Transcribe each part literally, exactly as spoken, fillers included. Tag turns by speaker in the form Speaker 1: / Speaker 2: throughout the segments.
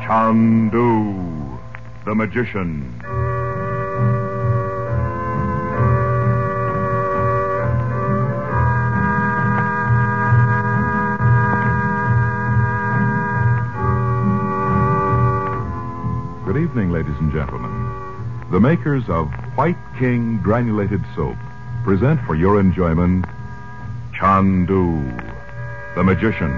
Speaker 1: Chandu, the magician. Good evening, ladies and gentlemen. The makers of White King Granulated Soap present for your enjoyment Chandu, the magician.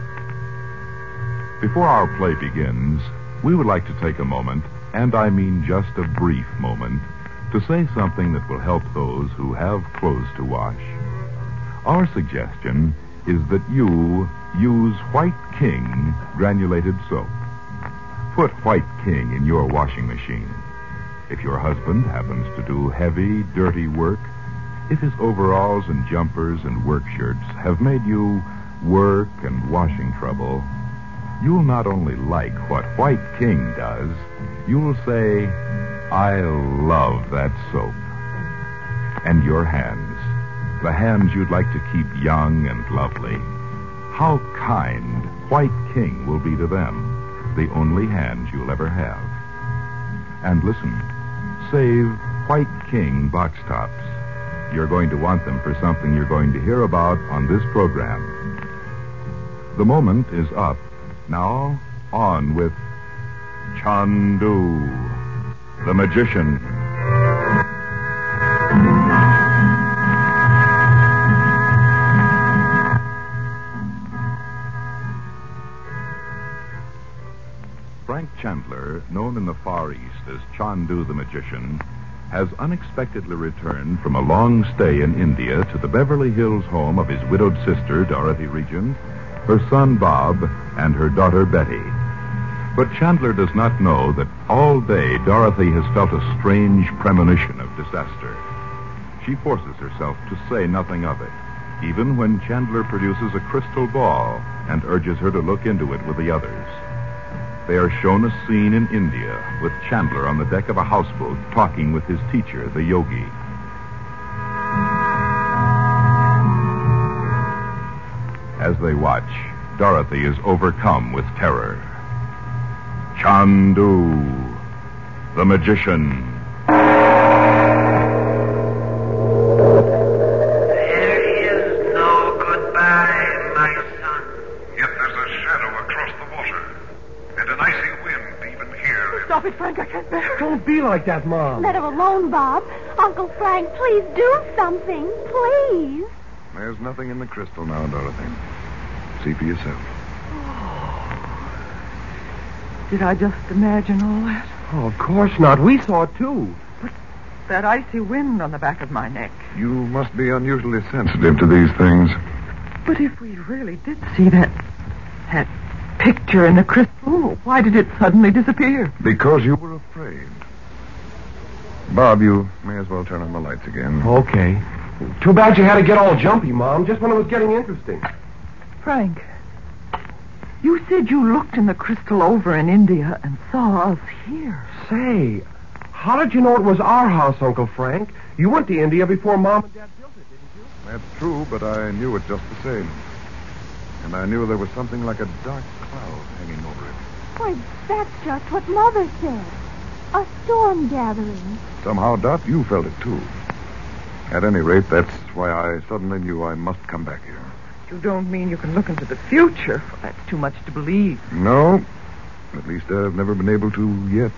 Speaker 1: Before our play begins, we would like to take a moment, and I mean just a brief moment, to say something that will help those who have clothes to wash. Our suggestion is that you use White King Granulated Soap. Put White King in your washing machine. If your husband happens to do heavy, dirty work, if his overalls and jumpers and work shirts have made you work and washing trouble, you'll not only like what White King does, you'll say, I love that soap. And your hands, the hands you'd like to keep young and lovely, how kind White King will be to them, the only hands you'll ever have. And listen, save White King box tops. You're going to want them for something you're going to hear about on this program. The moment is up. Now, on with Chandu, the magician. Frank Chandler, known in the Far East as Chandu the magician, has unexpectedly returned from a long stay in India to the Beverly Hills home of his widowed sister, Dorothy Regent, her son Bob, and her daughter Betty. But Chandler does not know that all day Dorothy has felt a strange premonition of disaster. She forces herself to say nothing of it, even when Chandler produces a crystal ball and urges her to look into it with the others. They are shown a scene in India with Chandler on the deck of a houseboat talking with his teacher, the yogi. As they watch, Dorothy is overcome with terror. Chandu, the magician.
Speaker 2: There is no goodbye, my son.
Speaker 3: Yet there's a shadow across the water, and an icy wind even here.
Speaker 4: Stop it, Frank. I can't bear it.
Speaker 5: Don't be like that, Mom.
Speaker 6: Let her alone, Bob. Uncle Frank, please do something. Please.
Speaker 3: There's nothing in the crystal now, Dorothy. See for yourself.
Speaker 4: Did I just imagine all that?
Speaker 5: Oh, of course not. We saw it, too.
Speaker 4: But that icy wind on the back of my neck.
Speaker 3: You must be unusually sensitive to these things.
Speaker 4: But if we really did see that... that picture in the crystal, why did it suddenly disappear?
Speaker 3: Because you were afraid. Bob, you may as well turn on the lights again.
Speaker 5: Okay. Too bad you had to get all jumpy, Mom, just when it was getting interesting.
Speaker 4: Frank, you said you looked in the crystal over in India and saw us here.
Speaker 5: Say, how did you know it was our house, Uncle Frank? You went to India before Mom and Dad built it, didn't you?
Speaker 3: That's true, but I knew it just the same. And I knew there was something like a dark cloud hanging over it.
Speaker 6: Why, that's just what Mother said. A storm gathering.
Speaker 3: Somehow, Dot, you felt it, too. At any rate, that's why I suddenly knew I must come back here.
Speaker 4: You don't mean you can look into the future? That's too much to believe.
Speaker 3: No. At least I've never been able to yet.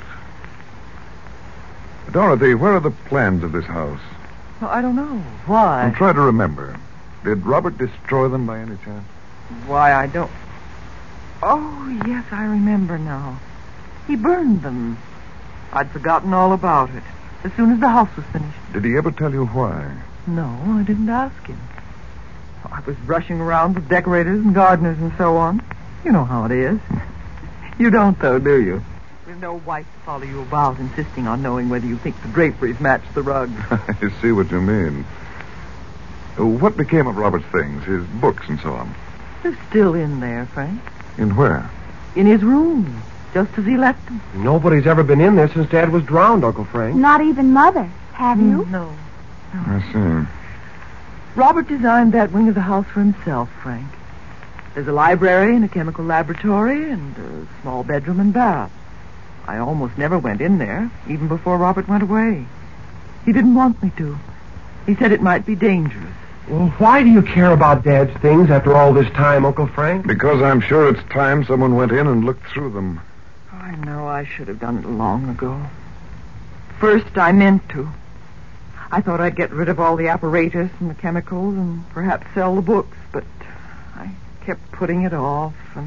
Speaker 3: Dorothy, where are the plans of this house?
Speaker 4: Well, I don't know. Why?
Speaker 3: I'm trying to remember. Did Robert destroy them by any chance?
Speaker 4: Why, I don't... Oh, yes, I remember now. He burned them. I'd forgotten all about it as soon as the house was finished.
Speaker 3: Did he ever tell you why?
Speaker 4: No, I didn't ask him. I was rushing around with decorators and gardeners and so on. You know how it is. You don't, though, do you? There's no wife to follow you about insisting on knowing whether you think the draperies match the rugs.
Speaker 3: I see what you mean. What became of Robert's things, his books and so on?
Speaker 4: They're still in there, Frank.
Speaker 3: In where?
Speaker 4: In his room, just as he left them.
Speaker 5: Nobody's ever been in there since Dad was drowned, Uncle Frank.
Speaker 6: Not even Mother. Have you?
Speaker 4: No. no.
Speaker 3: I see.
Speaker 4: Robert designed that wing of the house for himself, Frank. There's a library and a chemical laboratory and a small bedroom and bath. I almost never went in there, even before Robert went away. He didn't want me to. He said it might be dangerous.
Speaker 5: Well, why do you care about Dad's things after all this time, Uncle Frank?
Speaker 3: Because I'm sure it's time someone went in and looked through them.
Speaker 4: I know I should have done it long ago. First, I meant to. I thought I'd get rid of all the apparatus and the chemicals and perhaps sell the books, but I kept putting it off and...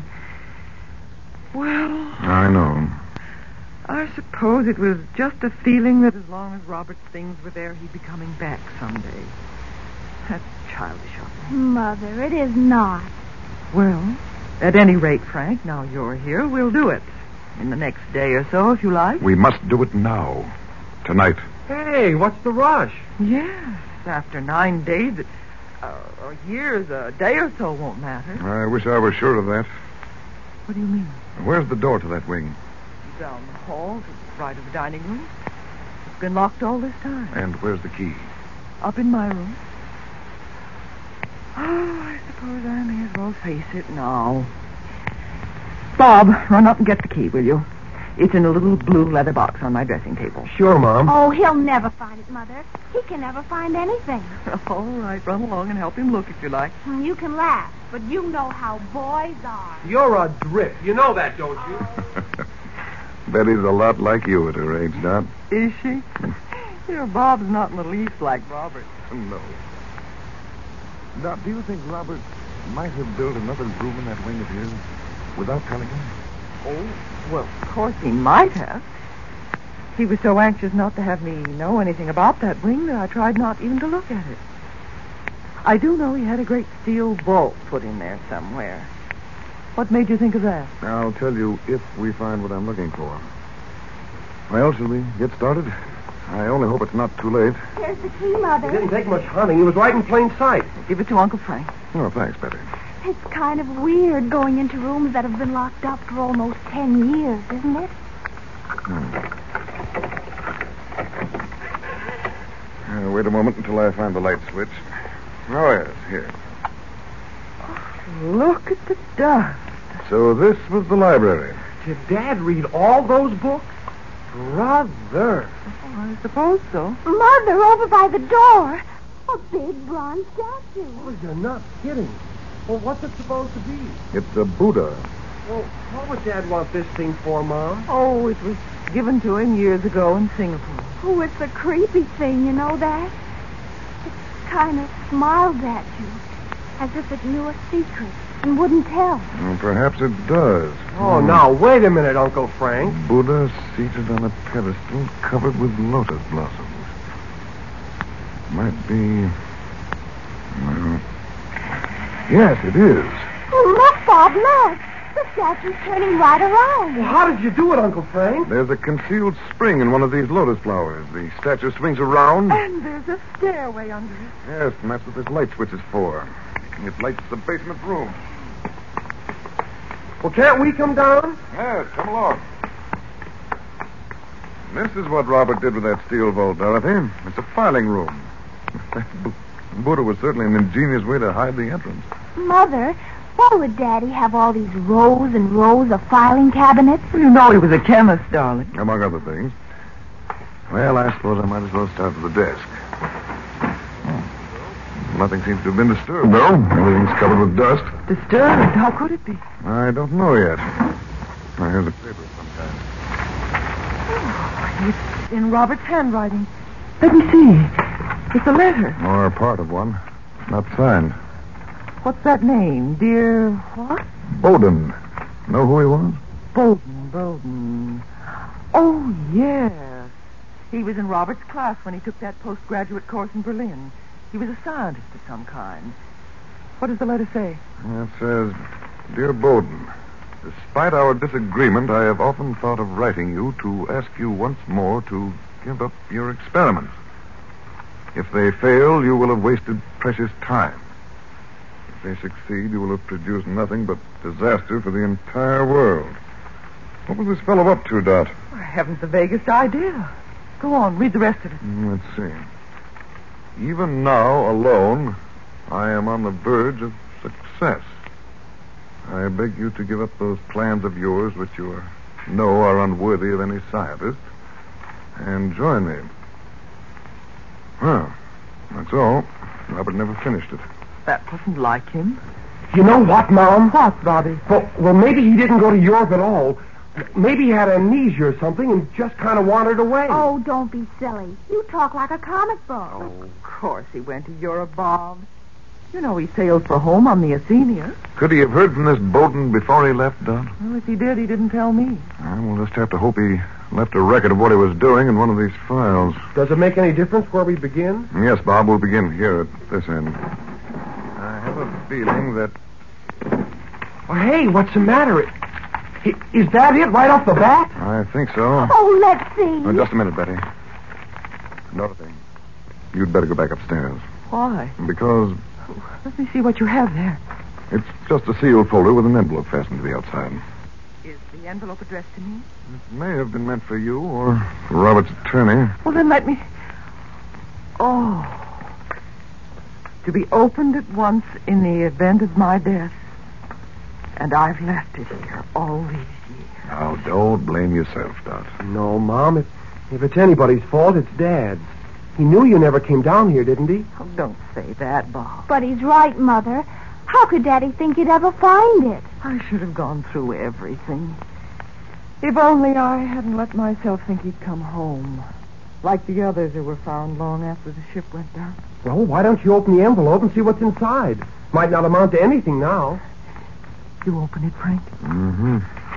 Speaker 4: Well...
Speaker 3: I know.
Speaker 4: I suppose it was just a feeling that as long as Robert's things were there, he'd be coming back someday. That's childish of me.
Speaker 6: Mother, it is not.
Speaker 4: Well, at any rate, Frank, now you're here, we'll do it. In the next day or so, if you like.
Speaker 3: We must do it now. Tonight.
Speaker 5: Hey, what's the rush?
Speaker 4: Yes, after nine days, uh, or years, a day or so won't matter.
Speaker 3: I wish I were sure of that.
Speaker 4: What do you mean?
Speaker 3: Where's the door to that wing?
Speaker 4: Down the hall to the right of the dining room. It's been locked all this time.
Speaker 3: And where's the key?
Speaker 4: Up in my room. Oh, I suppose I may as well face it now. Bob, run up and get the key, will you? It's in a little blue leather box on my dressing table.
Speaker 5: Sure, Mom.
Speaker 6: Oh, he'll never find it, Mother. He can never find anything.
Speaker 4: All right, run along and help him look if you like.
Speaker 6: You can laugh, but you know how boys are.
Speaker 5: You're a drip. You know that, don't you?
Speaker 3: Betty's a lot like you at her age, Dot.
Speaker 4: Is she? Your Bob's not in the least like Robert.
Speaker 3: No. Dot, do you think Robert might have built another room in that wing of his without telling him?
Speaker 4: Oh, well, of course he might have. He was so anxious not to have me know anything about that wing that I tried not even to look at it. I do know he had a great steel vault put in there somewhere. What made you think of that?
Speaker 3: I'll tell you if we find what I'm looking for. Well, shall we get started? I only hope it's not too late.
Speaker 6: Here's the key, Mother.
Speaker 5: It didn't take much hunting. He was right in plain sight.
Speaker 4: Give it to Uncle Frank.
Speaker 3: Oh, thanks, Betty.
Speaker 6: It's kind of weird going into rooms that have been locked up for almost ten years, isn't it?
Speaker 3: Hmm. Uh, wait a moment until I find the light switch. Oh, yes, here.
Speaker 4: Look at the dust.
Speaker 3: So this was the library.
Speaker 5: Did Dad read all those books? Brother.
Speaker 4: Oh, I suppose so.
Speaker 6: Mother, over by the door. A big bronze statue.
Speaker 5: Oh, you're not kidding. Well, what's it supposed to be?
Speaker 3: It's a Buddha.
Speaker 5: Well, what would Dad want this thing for, Mom?
Speaker 4: Oh, it was given to him years ago in Singapore.
Speaker 6: Oh, it's a creepy thing, you know that? It kind of smiled at you, as if it knew a secret and wouldn't tell.
Speaker 3: Well, perhaps it does.
Speaker 5: Oh, now, wait a minute, Uncle Frank.
Speaker 3: Buddha seated on a pedestal covered with lotus blossoms. Might be... Well, yes, it is.
Speaker 6: Oh, look, Bob, look. The statue's turning right around.
Speaker 5: Well, how did you do it, Uncle Frank?
Speaker 3: There's a concealed spring in one of these lotus flowers. The statue swings around.
Speaker 4: And there's a stairway under it.
Speaker 3: Yes, and that's what this light switch is for. It lights the basement room.
Speaker 5: Well, can't we come down?
Speaker 3: Yes, come along. This is what Robert did with that steel vault, Dorothy. It's a filing room. Buddha was certainly an ingenious way to hide the entrance.
Speaker 6: Mother, why would Daddy have all these rows and rows of filing cabinets?
Speaker 4: Well, you know he was a chemist, darling.
Speaker 3: Among other things. Well, I suppose I might as well start with the desk. Nothing seems to have been disturbed, though. Everything's covered with dust.
Speaker 4: Disturbed? How could it be?
Speaker 3: I don't know yet. Now, here's a paper sometime.
Speaker 4: Oh, it's in Robert's handwriting. Let me see. It's a letter.
Speaker 3: Or part of one. Not signed.
Speaker 4: What's that name? Dear what?
Speaker 3: Bowden. Know who he was?
Speaker 4: Bowden, Bowden. Oh, yes. He was in Robert's class when he took that postgraduate course in Berlin. He was a scientist of some kind. What does the letter say?
Speaker 3: It says, Dear Bowden, despite our disagreement, I have often thought of writing you to ask you once more to give up your experiments. If they fail, you will have wasted precious time. If they succeed, you will have produced nothing but disaster for the entire world. What was this fellow up to, Dot?
Speaker 4: I haven't the vaguest idea. Go on, read the rest of it.
Speaker 3: Let's see. Even now, alone, I am on the verge of success. I beg you to give up those plans of yours which you are, know are unworthy of any scientist and join me. Well, that's all. Robert never finished it.
Speaker 4: That wasn't like him.
Speaker 5: You know what, Mom?
Speaker 4: What, Bobby?
Speaker 5: Well, well, maybe he didn't go to Europe at all. Maybe he had amnesia or something and just kind of wandered away.
Speaker 6: Oh, don't be silly. You talk like a comic book.
Speaker 4: Oh, of course he went to Europe, Bob. You know he sailed for home on the Athenia.
Speaker 3: Could he have heard from this Bowden before he left, Dot?
Speaker 4: Well, if he did, he didn't tell me.
Speaker 3: Well, we'll just have to hope he left a record of what he was doing in one of these files.
Speaker 5: Does it make any difference where we begin?
Speaker 3: Yes, Bob, we'll begin here at this end. I have a feeling that...
Speaker 5: Oh, hey, what's the matter? I- Is that it right off the bat?
Speaker 3: I think so.
Speaker 6: Oh, let's see.
Speaker 3: Oh, just a minute, Betty. Dorothy, you'd better go back upstairs.
Speaker 4: Why?
Speaker 3: Because
Speaker 4: Let me see what you have there.
Speaker 3: it's just a sealed folder with an envelope fastened to the outside.
Speaker 4: Is the envelope addressed to me?
Speaker 3: It may have been meant for you or for Robert's attorney.
Speaker 4: Well, then let me... Oh. To be opened at once in the event of my death. And I've left it here all these years.
Speaker 3: Now, don't blame yourself, Dot.
Speaker 5: No, Mom. If, if it's anybody's fault, it's Dad's. He knew you never came down here, didn't he?
Speaker 4: Oh, don't say that, Bob.
Speaker 6: But he's right, Mother. How could Daddy think you'd ever find it?
Speaker 4: I should have gone through everything. If only I hadn't let myself think he'd come home. Like the others who were found long after the ship went down.
Speaker 5: Well, why don't you open the envelope and see what's inside? Might not amount to anything now.
Speaker 4: You open it, Frank?
Speaker 3: Mm-hmm.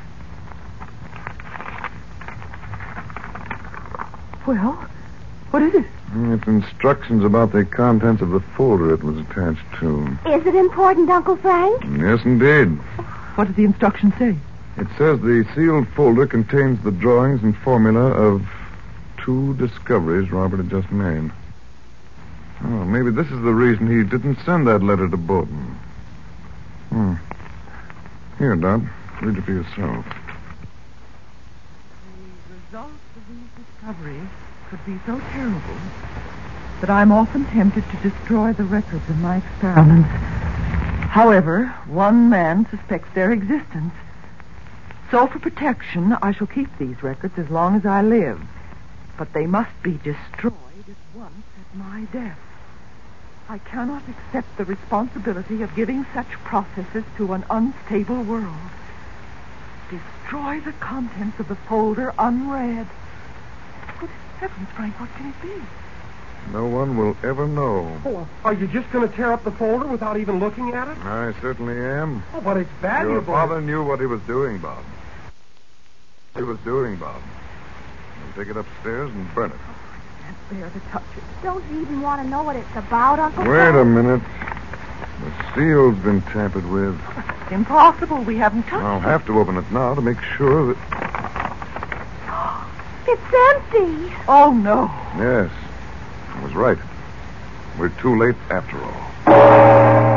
Speaker 4: Well, what is it?
Speaker 3: It's instructions about the contents of the folder it was attached to.
Speaker 6: Is it important, Uncle Frank?
Speaker 3: Yes, indeed.
Speaker 4: What does the instruction say?
Speaker 3: It says the sealed folder contains the drawings and formula of two discoveries Robert had just made. Oh, maybe this is the reason he didn't send that letter to Bowden. Hmm. Here, Dot. Read it for yourself.
Speaker 4: The results of these discoveries could be so terrible that I'm often tempted to destroy the records of my experiments. However, one man suspects their existence. So for protection, I shall keep these records as long as I live. But they must be destroyed at once at my death. I cannot accept the responsibility of giving such processes to an unstable world. Destroy the contents of the folder unread. Good heavens, Frank, what can it be?
Speaker 3: No one will ever know.
Speaker 5: Oh, are you just going to tear up the folder without even looking at it?
Speaker 3: I certainly am.
Speaker 5: Oh, but it's valuable.
Speaker 3: Your father knew what he was doing, Bob. He was doing, Bob. I'll take it upstairs and burn it.
Speaker 4: I can't bear to touch it.
Speaker 6: Don't you even want to know what it's about, Uncle
Speaker 3: Wait
Speaker 6: Frank?
Speaker 3: a minute. The seal's been tampered with.
Speaker 4: Impossible. We haven't touched
Speaker 3: I'll
Speaker 4: it.
Speaker 3: have to open it now to make sure that...
Speaker 6: It's empty.
Speaker 4: Oh, no.
Speaker 3: Yes, I was right. We're too late after all.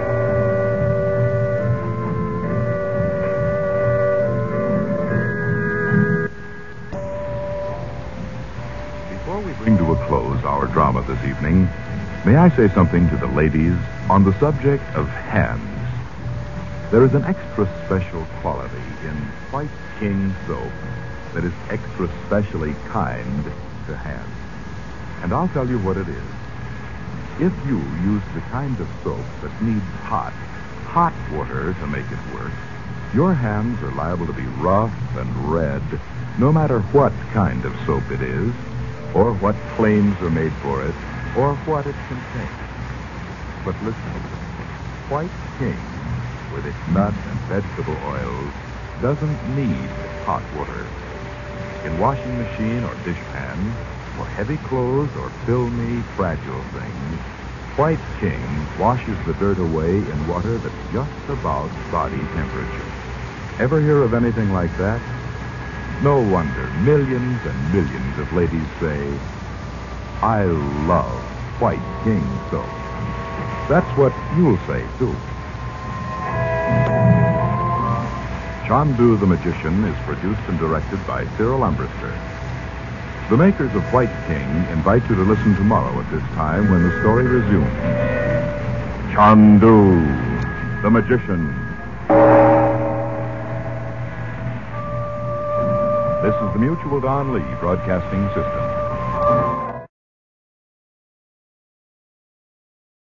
Speaker 1: Before we bring to a close our drama this evening, may I say something to the ladies on the subject of hands? There is an extra special quality in White King soap that is extra specially kind to hands. And I'll tell you what it is. If you use the kind of soap that needs hot, hot water to make it work, your hands are liable to be rough and red, no matter what kind of soap it is, or what claims are made for it, or what it contains. But listen, White King, with its nut and vegetable oils, doesn't need hot water. In washing machine or dishpan, for heavy clothes or filmy, fragile things, White King washes the dirt away in water that's just about body temperature. Ever hear of anything like that? No wonder millions and millions of ladies say, I love White King soap. That's what you'll say, too. Chandu the Magician is produced and directed by Cyril Umbrister. The makers of White King invite you to listen tomorrow at this time when the story resumes. Chandu the Magician. This is the Mutual Don Lee Broadcasting System.